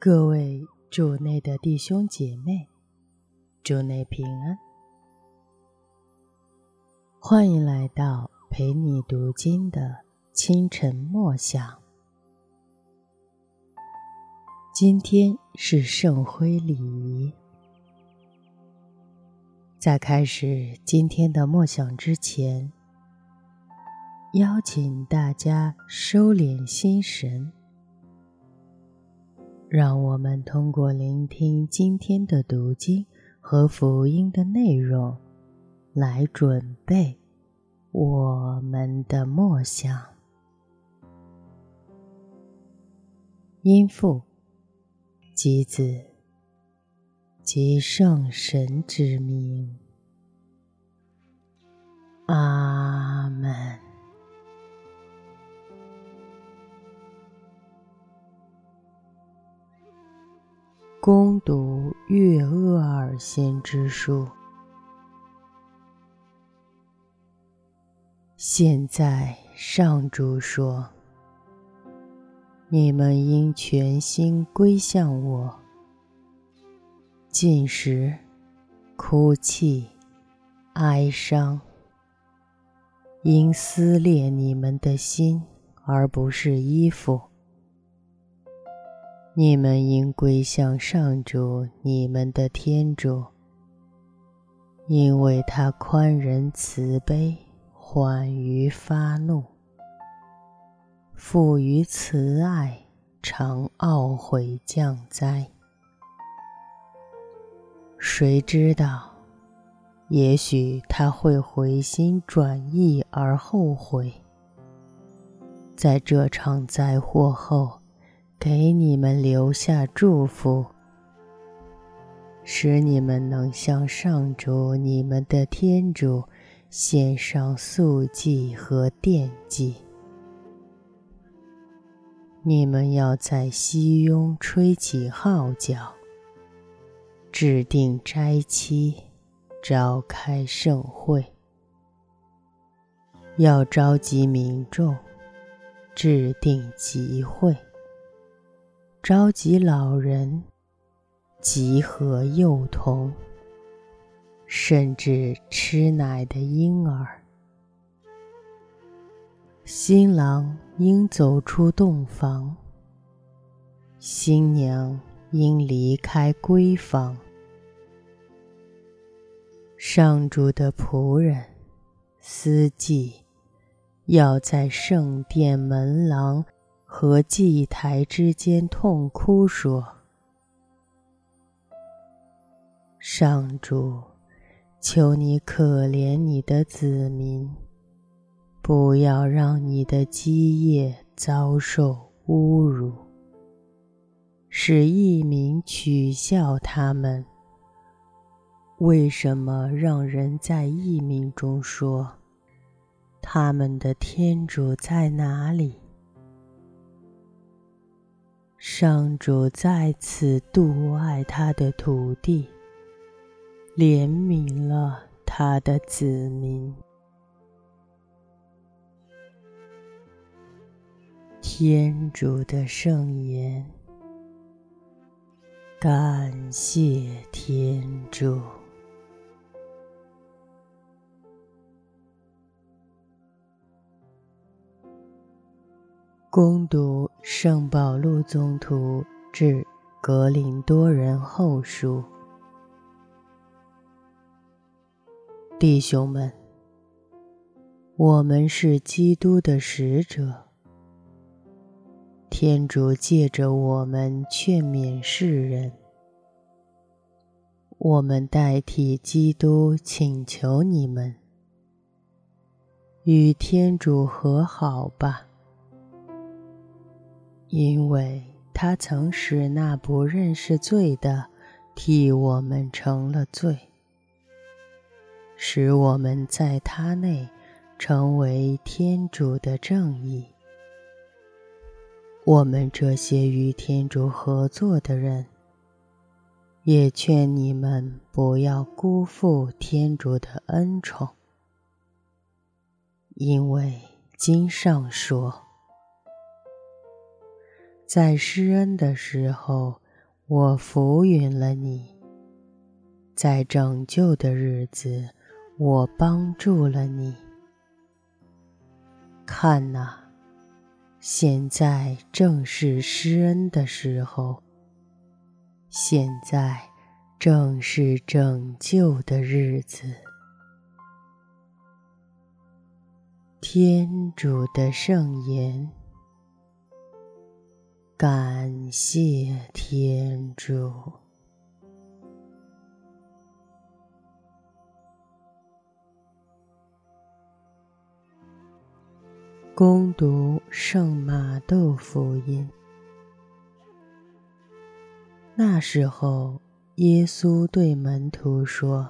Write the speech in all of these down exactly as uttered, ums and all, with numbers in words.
各位主内的弟兄姐妹，主内平安，欢迎来到陪你读经的清晨默想。今天是圣灰礼仪。在开始今天的默想之前，邀请大家收敛心神，让我们通过聆听今天的读经和福音的内容，来准备我们的默想。因父及子及圣神之名，阿们。恭读岳厄尔先知书。现在上主说，你们应全心归向我，进食、哭泣、哀伤，应撕裂你们的心，而不是衣服。你们应归向上主你们的天主，因为他宽仁慈悲，缓于发怒，富于慈爱，常懊悔降灾。谁知道，也许他会回心转意而后悔，在这场灾祸后给你们留下祝福，使你们能向上主你们的天主献上素祭和奠祭。你们要在熙雍吹起号角，制定斋期，召开盛会，要召集民众，制定集会，召集老人，集合幼童，甚至吃奶的婴儿。新郎应走出洞房，新娘应离开闺房。上主的仆人、司祭要在圣殿门廊和祭台之间痛哭说，上主，求你可怜你的子民，不要让你的基业遭受侮辱，使异民取笑他们。为什么让人在异民中说，他们的天主在哪里？上主再次妒爱他的土地，怜悯了他的子民。天主的圣言，感谢天主。恭读圣保禄宗徒致格林多人后书。弟兄们，我们是基督的使者，天主借着我们劝勉世人，我们代替基督请求你们，与天主和好吧，因为他曾使那不认识罪的替我们成了罪，使我们在他内成为天主的正义。我们这些与天主合作的人，也劝你们不要辜负天主的恩宠，因为经上说，在施恩的时候， 我扶允了你；在拯救的日子，我帮助了你。看哪，现在正是施恩的时候，现在正是拯救的日子。天主的圣言。感谢天主。恭读圣马窦福音。那时候，耶稣对门徒说：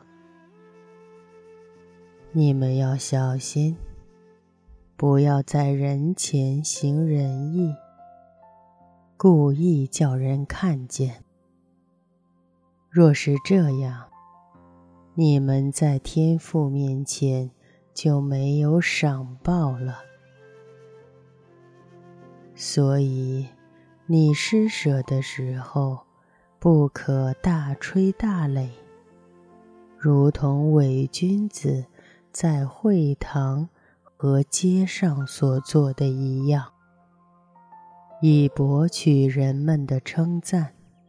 你们要小心，不要在人前行仁义，故意叫人看见。若是这样，你们在天父面前就没有赏报了。所以，你施舍的时候，不可大吹大擂，如同伪君子在会堂和街上所做的一样，以博取人们的称赞。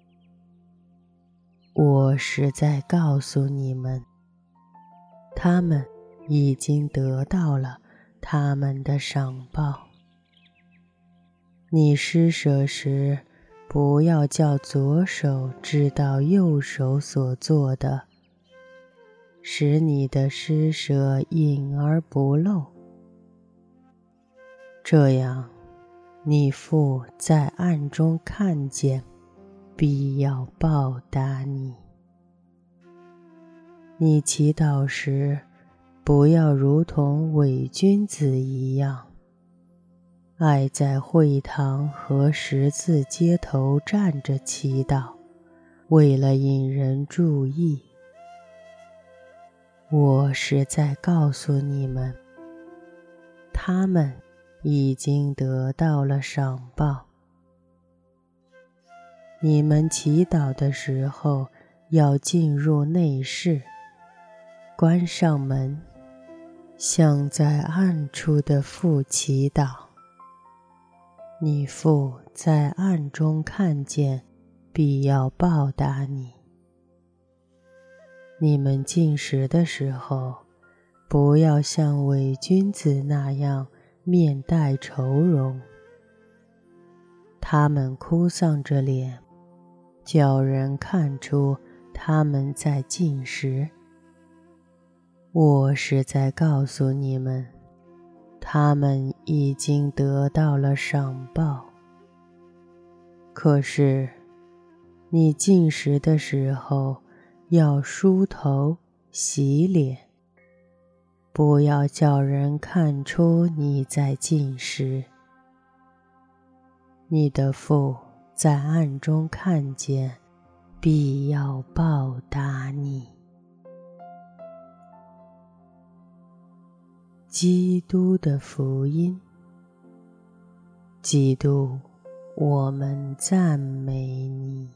我实在告诉你们，他们已经得到了他们的赏报。你施舍时，不要叫左手知道右手所做的，使你的施舍隐而不露。这样，你父在暗中看见，必要报答你。你祈祷时，不要如同伪君子一样，爱在会堂和十字街头站着祈祷，为了引人注意。我实在告诉你们，他们已经得到了赏报。你们祈祷的时候，要进入内室，关上门，向在暗处的父祈祷。你父在暗中看见，必要报答你。你们进食的时候，不要像伪君子那样面带愁容。他们哭丧着脸，叫人看出他们在进食。我实在告诉你们，他们已经得到了赏报。可是，你进食的时候，要梳头、洗脸，不要叫人看出你在进食。你的父在暗中看见，必要报答你。基督的福音。基督，我们赞美你。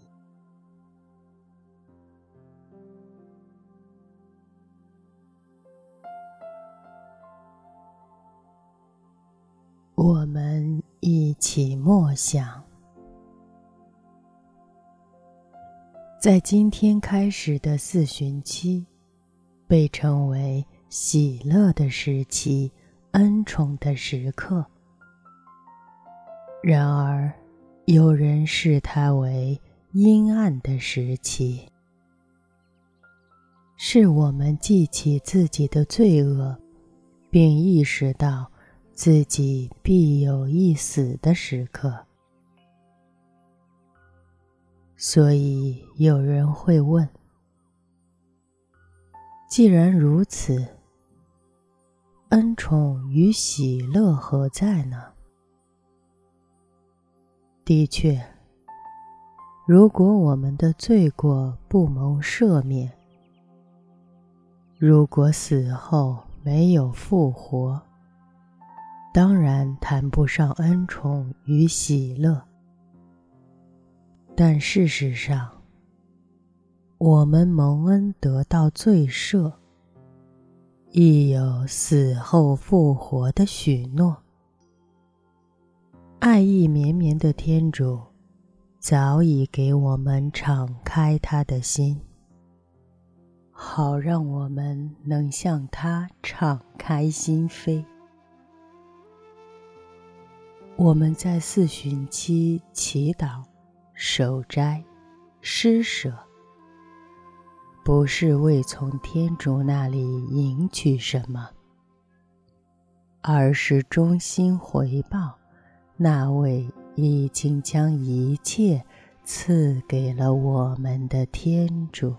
我们一起默想，在今天开始的四旬期，被称为喜乐的时期，恩宠的时刻。然而，有人视它为阴暗的时期，是我们记起自己的罪恶，并意识到自己必有一死的时刻。所以有人会问，既然如此，恩宠与喜乐何在呢？的确，如果我们的罪过不蒙赦免，如果死后没有复活，当然谈不上恩宠与喜乐。 但事实上，我们蒙恩得到罪赦，亦有死后复活的许诺。爱意绵绵的天主早已给我们敞开他的心，好让我们能向他敞开心扉。我们在四旬期祈祷、守斋、施舍，不是为从天主那里赢取什么，而是衷心回报那位已经将一切赐给了我们的天主。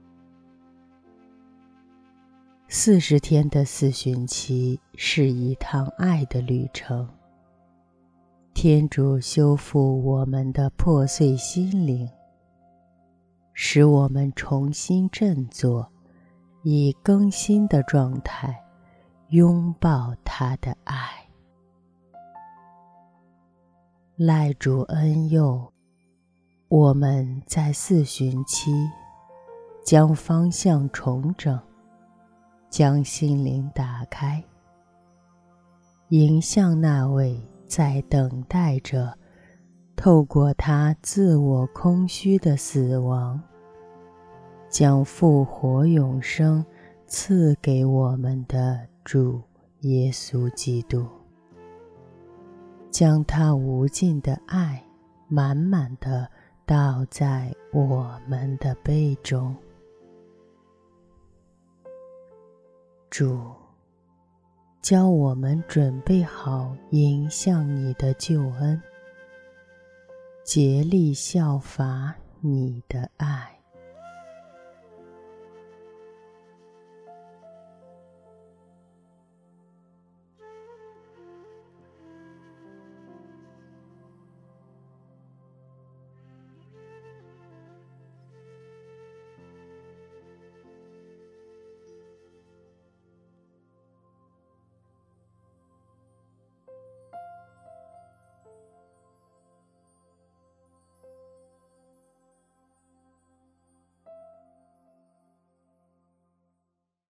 四十天的四旬期是一趟爱的旅程，天主修复我们的破碎心灵，使我们重新振作，以更新的状态拥抱他的爱。赖主恩佑，我们在四旬期将方向重整，将心灵打开，迎向那位在等待着透过他自我空虚的死亡，将复活永生赐给我们的主耶稣基督，将他无尽的爱满满地倒在我们的杯中。主，教我们准备好迎向你的救恩，竭力效法你的爱。